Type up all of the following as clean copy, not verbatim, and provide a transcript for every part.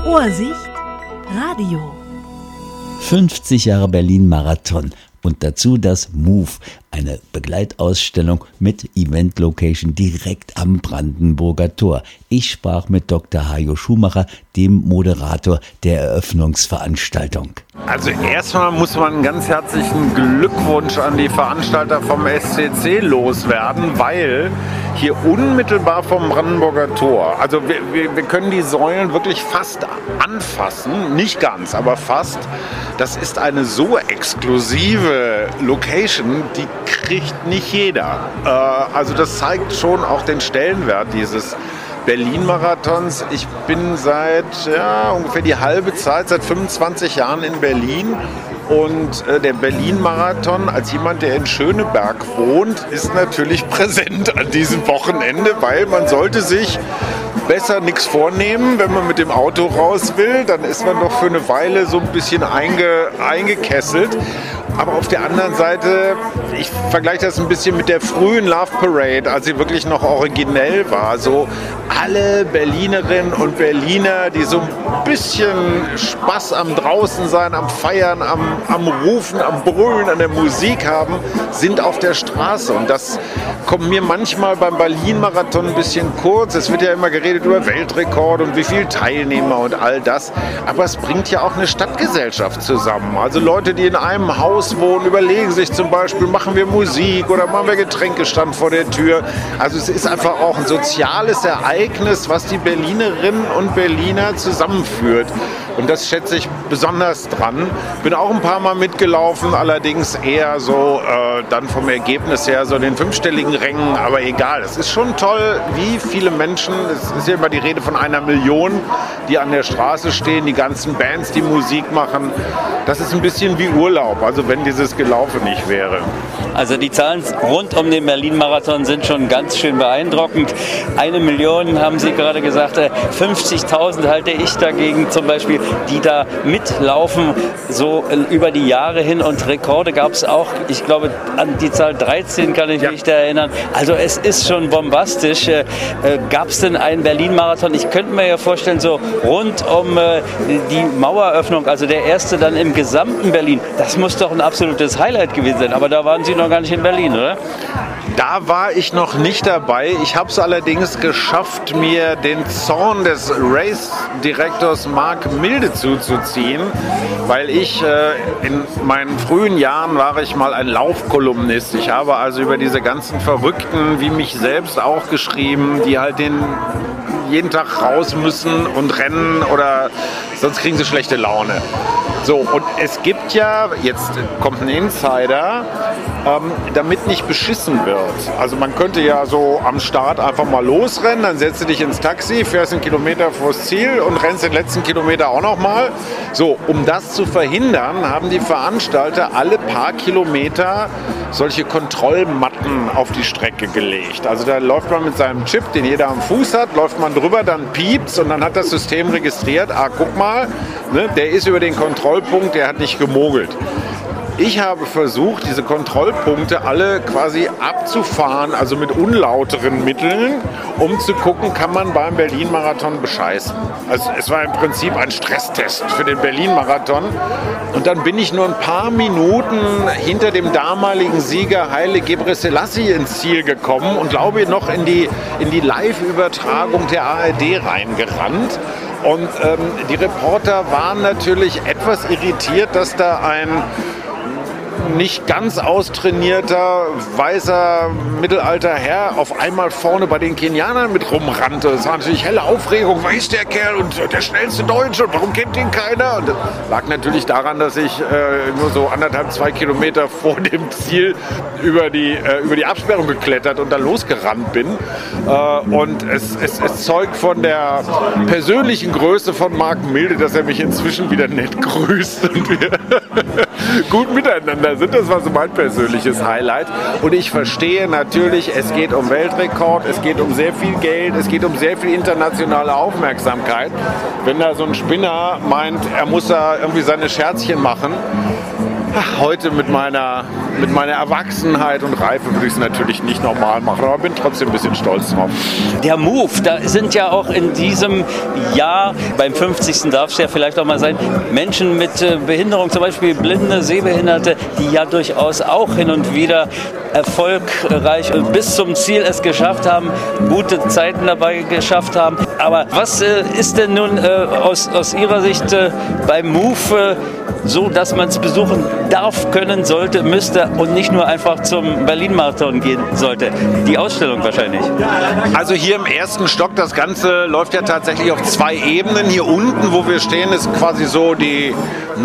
Ohrsicht Radio. 50 Jahre Berlin-Marathon und dazu das MOVE, eine Begleitausstellung mit Event-Location direkt am Brandenburger Tor. Ich sprach mit Dr. Hajo Schumacher, dem Moderator der Eröffnungsveranstaltung. Also erstmal muss man einen ganz herzlichen Glückwunsch an die Veranstalter vom SCC loswerden, weil hier unmittelbar vom Brandenburger Tor, also wir können die Säulen wirklich fast anfassen, nicht ganz, aber fast. Das ist eine so exklusive Location, die kriegt nicht jeder. Also das zeigt schon auch den Stellenwert dieses Berlin-Marathons. Ich bin seit ungefähr die halbe Zeit, seit 25 Jahren in Berlin. Und der Berlin-Marathon, als jemand, der in Schöneberg wohnt, ist natürlich präsent an diesem Wochenende, weil man sollte sich besser nichts vornehmen, wenn man mit dem Auto raus will. Dann ist man doch für eine Weile so ein bisschen eingekesselt. Aber auf der anderen Seite, ich vergleiche das ein bisschen mit der frühen Love Parade, als sie wirklich noch originell war. So alle Berlinerinnen und Berliner, die so ein bisschen Spaß am Draußensein, am Feiern, am Rufen, am Brüllen, an der Musik haben, sind auf der Straße. Und das kommt mir manchmal beim Berlin-Marathon ein bisschen kurz. Es wird ja immer geredet über Weltrekord und wie viele Teilnehmer und all das. Aber es bringt ja auch eine Stadtgesellschaft zusammen. Also Leute, die in einem Haus wohnen, überlegen sich zum Beispiel, machen wir Musik oder machen wir Getränkestand vor der Tür. Also es ist einfach auch ein soziales Ereignis, was die Berlinerinnen und Berliner zusammenführt. Und das schätze ich besonders dran. Bin auch ein paar Mal mitgelaufen, allerdings eher so dann vom Ergebnis her so in den 5-stelligen Rängen. Aber egal, es ist schon toll, wie viele Menschen, es ist ja immer die Rede von 1 Million, die an der Straße stehen, die ganzen Bands, die Musik machen. Das ist ein bisschen wie Urlaub, also wenn dieses Gelaufen nicht wäre. Also die Zahlen rund um den Berlin-Marathon sind schon ganz schön beeindruckend. 1 Million haben Sie gerade gesagt, 50.000 halte ich dagegen zum Beispiel, die da mitlaufen, so über die Jahre hin. Und Rekorde gab es auch, ich glaube, an die Zahl 13 kann ich mich da erinnern. Also es ist schon bombastisch. Gab es denn einen Berlin-Marathon? Ich könnte mir ja vorstellen, so rund um die Maueröffnung, also der erste dann im gesamten Berlin. Das muss doch ein absolutes Highlight gewesen sein. Aber da waren Sie noch gar nicht in Berlin, oder? Da war ich noch nicht dabei. Ich habe es allerdings geschafft, mir den Zorn des Race-Direktors Marc Milde zuzuziehen, weil ich in meinen frühen Jahren war ich mal ein Laufkolumnist. Ich habe also über diese ganzen Verrückten, wie mich selbst auch geschrieben, die halt jeden Tag raus müssen und rennen oder sonst kriegen sie schlechte Laune. So, und es gibt ja, jetzt kommt ein Insider, damit nicht beschissen wird. Also man könnte ja so am Start einfach mal losrennen, dann setzt du dich ins Taxi, fährst 1 Kilometer vors Ziel und rennst den letzten Kilometer auch nochmal. So, um das zu verhindern, haben die Veranstalter alle paar Kilometer solche Kontrollmatten auf die Strecke gelegt. Also da läuft man mit seinem Chip, den jeder am Fuß hat, läuft man drüber, dann piept's und dann hat das System registriert, guck mal, ne, der ist über den Kontrollpunkt, der hat nicht gemogelt. Ich habe versucht, diese Kontrollpunkte alle quasi abzufahren, also mit unlauteren Mitteln, um zu gucken, kann man beim Berlin-Marathon bescheißen. Also es war im Prinzip ein Stresstest für den Berlin-Marathon. Und dann bin ich nur ein paar Minuten hinter dem damaligen Sieger Haile Gebrselassie ins Ziel gekommen und glaube noch in die Live-Übertragung der ARD reingerannt. Und die Reporter waren natürlich etwas irritiert, dass da ein nicht ganz austrainierter, weißer, mittelalter Herr auf einmal vorne bei den Kenianern mit rumrannte. Es war natürlich helle Aufregung. Wer ist der Kerl und der schnellste Deutsche und warum kennt ihn keiner? Und das lag natürlich daran, dass ich nur so 1,5-2 Kilometer vor dem Ziel über die Absperrung geklettert und dann losgerannt bin. Und es zeugt von der persönlichen Größe von Marc Milde, dass er mich inzwischen wieder nett grüßt und wir gut miteinander sind. Das war so mein persönliches Highlight. Und ich verstehe natürlich, es geht um Weltrekord, es geht um sehr viel Geld, es geht um sehr viel internationale Aufmerksamkeit. Wenn da so ein Spinner meint, er muss da irgendwie seine Scherzchen machen, heute mit meiner mit meiner Erwachsenheit und Reife würde ich es natürlich nicht normal machen, aber bin trotzdem ein bisschen stolz drauf. Der Move, da sind ja auch in diesem Jahr, beim 50. darf es ja vielleicht auch mal sein, Menschen mit Behinderung, zum Beispiel Blinde, Sehbehinderte, die ja durchaus auch hin und wieder erfolgreich und bis zum Ziel es geschafft haben, gute Zeiten dabei geschafft haben. Aber was ist denn nun aus Ihrer Sicht beim Move so, dass man es besuchen darf, können sollte, müsste und nicht nur einfach zum Berlin-Marathon gehen sollte? Die Ausstellung wahrscheinlich. Also hier im ersten Stock, das Ganze läuft ja tatsächlich auf 2 Ebenen. Hier unten, wo wir stehen, ist quasi so die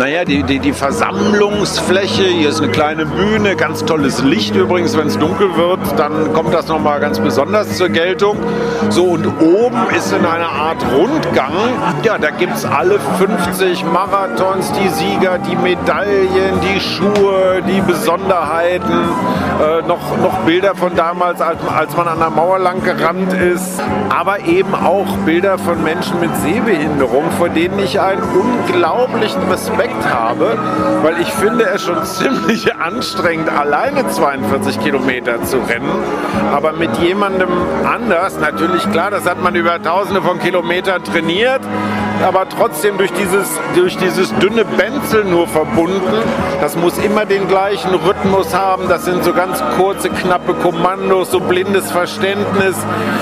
Versammlungsfläche. Hier ist eine kleine Bühne, ganz tolles Licht übrigens. Wenn es dunkel wird, dann kommt das nochmal ganz besonders zur Geltung. So, und oben ist in einer Art Rundgang, ja, da gibt es alle 50 Marathons, die Sieger, die Medaillen, die Schuhe, die Besonderheiten, noch Bilder von damals, als man an der Mauer lang gerannt ist, aber eben auch Bilder von Menschen mit Sehbehinderung, vor denen ich einen unglaublichen Respekt habe, weil ich finde es schon ziemlich anstrengend, alleine 42 Kilometer zu rennen, aber mit jemandem anders, natürlich klar, das hat man über Tausende von Kilometern trainiert, aber trotzdem durch dieses dünne Benzel nur verbunden. Das muss immer den gleichen Rhythmus haben. Das sind so ganz kurze, knappe Kommandos, so blindes Verständnis.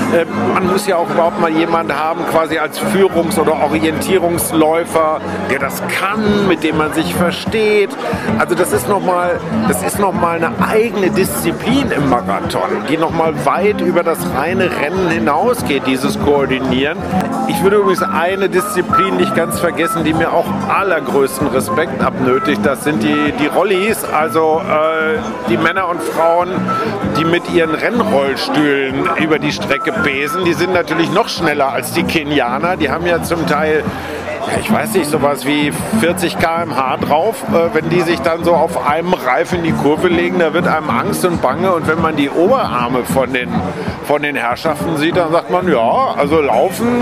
Man muss ja auch überhaupt mal jemanden haben, quasi als Führungs- oder Orientierungsläufer, der das kann, mit dem man sich versteht. Also das ist nochmal eine eigene Disziplin im Marathon, die nochmal weit über das reine Rennen hinausgeht, dieses Koordinieren. Ich würde übrigens eine Disziplin nicht ganz vergessen, die mir auch allergrößten Respekt abnötigt. Das sind die Rollis, also die Männer und Frauen, die mit ihren Rennrollstühlen über die Strecke pesen. Die sind natürlich noch schneller als die Kenianer. Die haben ja zum Teil, ich weiß nicht, sowas wie 40 km/h drauf. Wenn die sich dann so auf einem Reifen in die Kurve legen, da wird einem Angst und Bange. Und wenn man die Oberarme von den Herrschaften sieht, dann sagt man, ja, also Laufen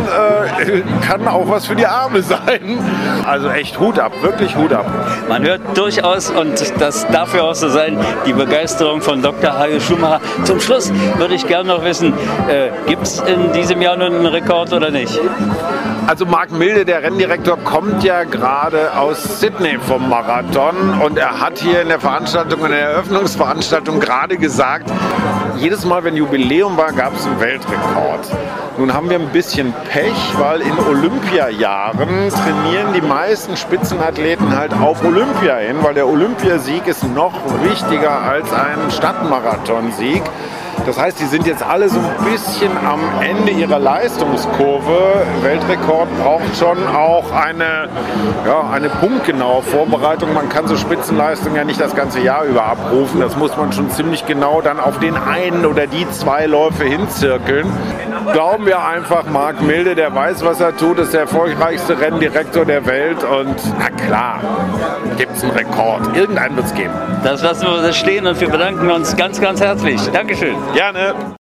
kann auch was für die Arme sein. Also echt Hut ab, wirklich Hut ab. Man hört durchaus, und das darf ja auch so sein, die Begeisterung von Dr. Hajo Schumacher. Zum Schluss würde ich gerne noch wissen, gibt es in diesem Jahr nun einen Rekord oder nicht? Also Marc Milde, der Renndirektor, kommt ja gerade aus Sydney vom Marathon und er hat hier in der Eröffnungsveranstaltung gerade gesagt, jedes Mal, wenn Jubiläum war, gab es einen Weltrekord. Nun haben wir ein bisschen Pech, weil in Olympiajahren trainieren die meisten Spitzenathleten halt auf Olympia hin, weil der Olympiasieg ist noch wichtiger als ein Stadtmarathonsieg. Das heißt, die sind jetzt alle so ein bisschen am Ende ihrer Leistungskurve. Weltrekord braucht schon auch eine punktgenaue Vorbereitung. Man kann so Spitzenleistungen ja nicht das ganze Jahr über abrufen. Das muss man schon ziemlich genau dann auf den einen oder die 2 Läufe hinzirkeln. Glauben wir einfach, Marc Milde, der weiß, was er tut, ist der erfolgreichste Renndirektor der Welt und na klar, gibt es einen Rekord. Irgendeinen wird es geben. Das lassen wir stehen und wir bedanken uns ganz, ganz herzlich. Dankeschön. Gerne.